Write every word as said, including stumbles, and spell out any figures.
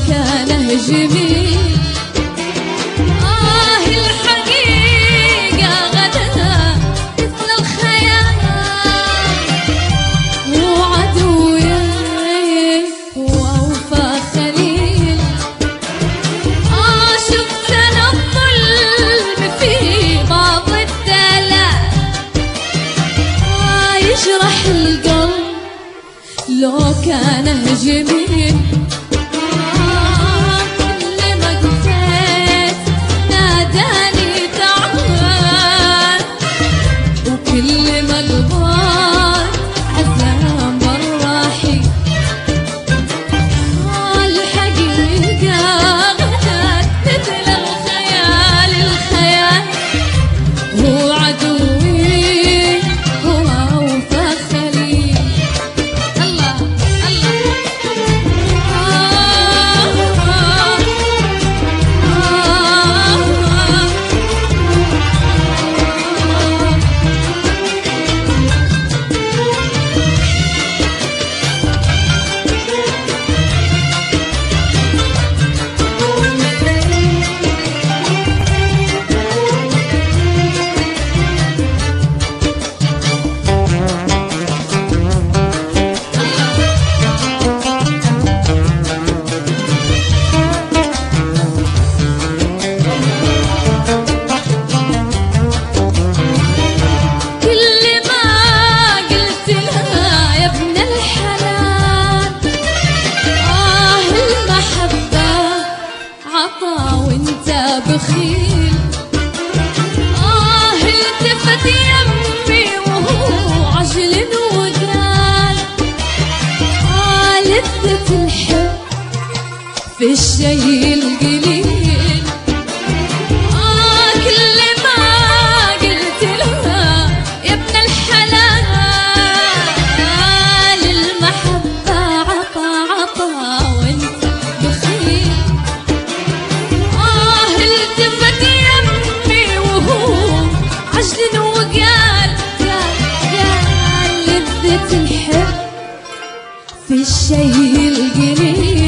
كانه جميل. آه الحقيقة غدا مثل الخيال، وعدوي وأوفى خليل. آه شفت أنا الظلم في بعض الدلال، آه يجرح القلب لو كانه جميل. آه كل ما قفيت ناداني تعال، وكل ما قضيت عزام بالراحي. آه الحقيقة غدت مثل الخيال، الخيال هو عدوي هو أوفى خليل. الله الله آه بخيل. آه التفت يمي وهو عجل وقال، آه لذة الحب في الشي القليل. آه كل ما قلت لها يا ابن الحلال، المحبة عطا عطا وانت بخيل. التفت يمي وهو عجل وقال، قال قال لذة الحب في الشي القليل.